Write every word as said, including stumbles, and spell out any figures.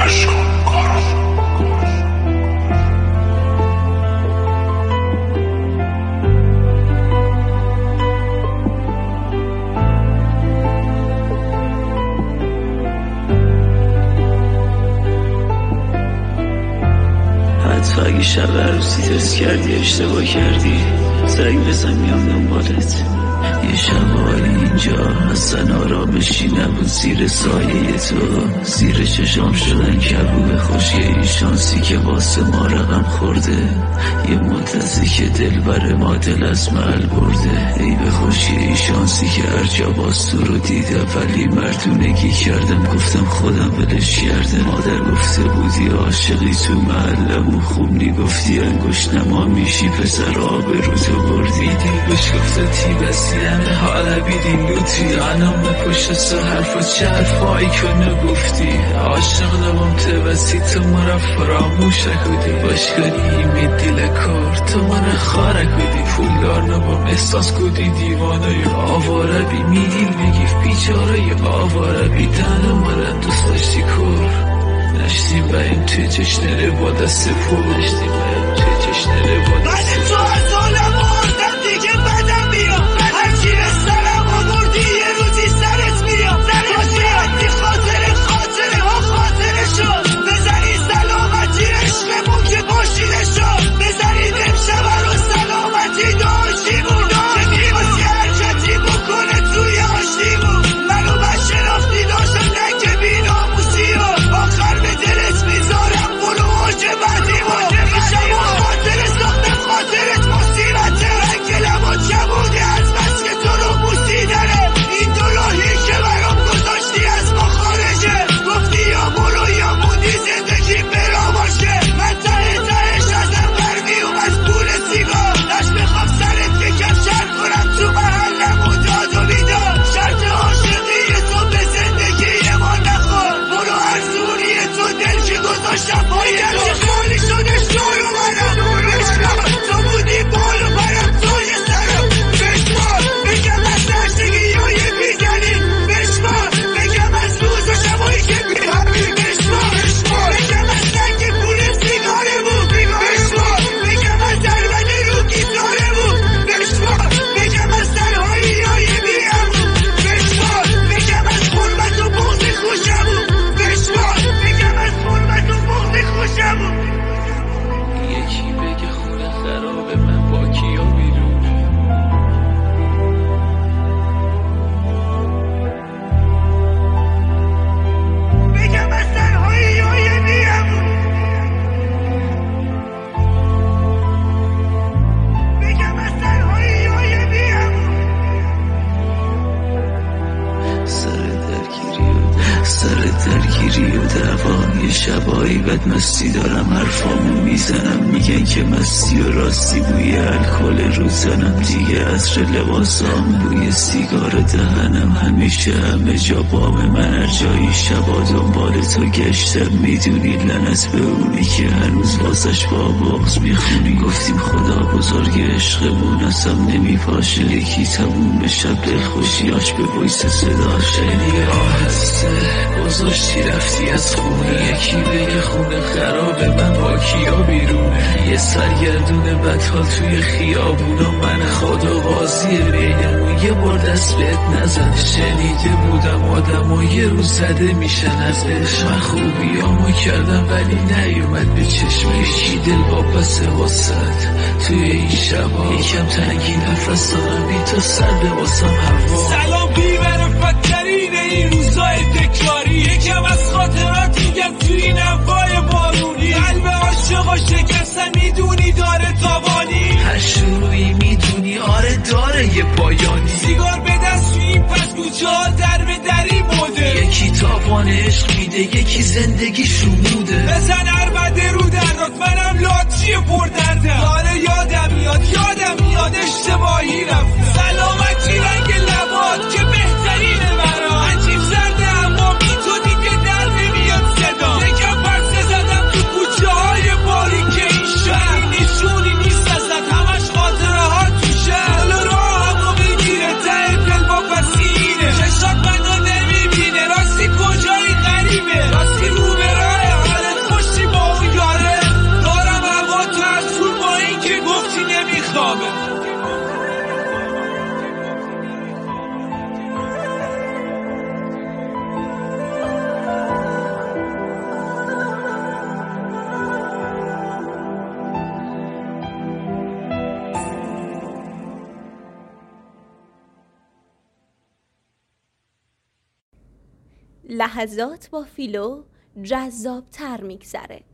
حتی اگه شب عروسی تست کردی اشتباه کردی زنگ بزن میام دنبالت. یه شبایی اینجا اصلا آرامشی نبود زیر سایه تو، زیر چشام شدن کبوب خوشی این شانسی که واسه ما رقم خورده، یه مدتی که دل بر ما دل از محل برده. ای به خوشی این شانسی که هر جا باز تو رو دیده ولی مردونگی کردم گفتم خودم ولش کرده. مادر گفته بودی عاشقی تو محلمون خوب نی، گفتی انگشت نما میشی پسر آب رو تو بردی. دل بش گفته تی بسی همه حالا بیدیم لوتی آنم به پشت سو حرف و چه حرفایی کنه گفتی. عاشق نبام تبسی تو مرا فراموش کدی، باش کنی می دیل کار تو مرا خاره کدی. پولدار نبام احساس کدی دیوانه آواره بی می دیل بگیف بیچاره آواره بی تنه مرا دوست داشتی کور. نشتی با این توی جشنره با دست پول، نشتی با این توی جشنره با دست پول. من تو از آلم آردم دیگه بدم بیام، هرچی رسالم آوردی یه روزی سرت میام. سرت میام دی خاطر خاطره ها خاطره شد، بزنی سلامتی عشقمون که باشیده شد، بزنید امشب رو سلامتی داشتیمون که میباسی حرکتی بکنه توی آشتیمون. منو بشناختی داشتم نکه بی ناموسی و آخر به دلت میذارم برو آج بعدیمون. میشم و خاطر ساختم خاطرت مصیبته، رنگلم و چبوده از بس که تو رو بوسی داره. این دو راهی که برام گذاشتی از ما خارجه، گفتی یا برو یا موندی زندگی برا باشه. من ته تهش ازم برمیوم از پول سیگار، داشت بخوام سرت که کفشر کنم تو محلم و داد و بیدار. شرط عاشقی تو به زندگی ما نخور، برو ارزونی تو دل که گذاشتم پایین چه خالی شدش دورو منم. بشکار تو بودی بالو برم توی سرم، بشکار بگم از نشتگی های بیزنی، بشکار بگم از روز و شبایی که بیهمی، بشکار بگم از سنگ پول سیگاره بود، بشکار بگم از دربن رو گیتاره بود، بشکار بگم از تنهایی های بیهمون، بشکار بگم از حرمت و بغض خوشمون، بشکار بگم از حرمت و بغض خوشمون. یکی بگه خونه خرابه من با کیا بیرون، بگم از تنهایی های بیهمون، بگم از تنهایی های بیهمون. سر درگیری و سر درگیری و دعوا یه شبایی بدمستی دارم حرفامو میزنم، میگن که مستی و راستی بوی الکل رو زنم. دیگه عطر لباسام بوی سیگار دهنم، همیشه همه جا بام من هر جایی شبا دنبال تو گشتم. میدونی لعنت به اونی که هنوز واسش با بغض میخونی. گفتیم خدا بزرگ عشقمون اصلا نمیپاشه، یکی تموم شب دلخوشیاش به ویس صداش. خیلی آهسته گذاشتی رفتی از خونه، یکی بگه خونه خرابه من با کیا بیرونه. یه سرگردون بدحال توی خیابونا من خدا بازی بینمون، یه بار دست بهت نزد. شنیده بودم آدم و یه روز زده میشن از عشق، من خوبیامو کردم ولی نیومد به چشم. یکی دل با پس واسد توی این شبا، یکم تنگی نفس دارم بی تو سرده واسم هوا. سلام بیبر فترین این روزای تکراری، یکم از خاطرات میگم توی این هوای بارونی. قلب عاشقا شکستن میدونی داره تاوانی، هر شروعی میدونی آره داره یه پایانی. سیگار به دست توی این پس کوچه ها در به دری بوده، یکی تاوان عشق میده یکی زندگی شموده. بزن عربده رو دردات منم لاتی پر درده. آره یادم میاد یادم میاد اشتباهی رفت. سلامتی رنگ لبات که بهترینه برا، عجیب زرده اما بی تو دیگه در نمیاد صدا. یکم پرسه زدم تو کوچه های باری که این شهر نشونی نیست ازت، همش خاطره ها توشه. حال راه همو بگیره ته دل با پسینه، چشات منو نمیبینه راستی کجایی غریبه، راستی رو به راه خوابه. لحظات با فیلو جذاب تر میگذره.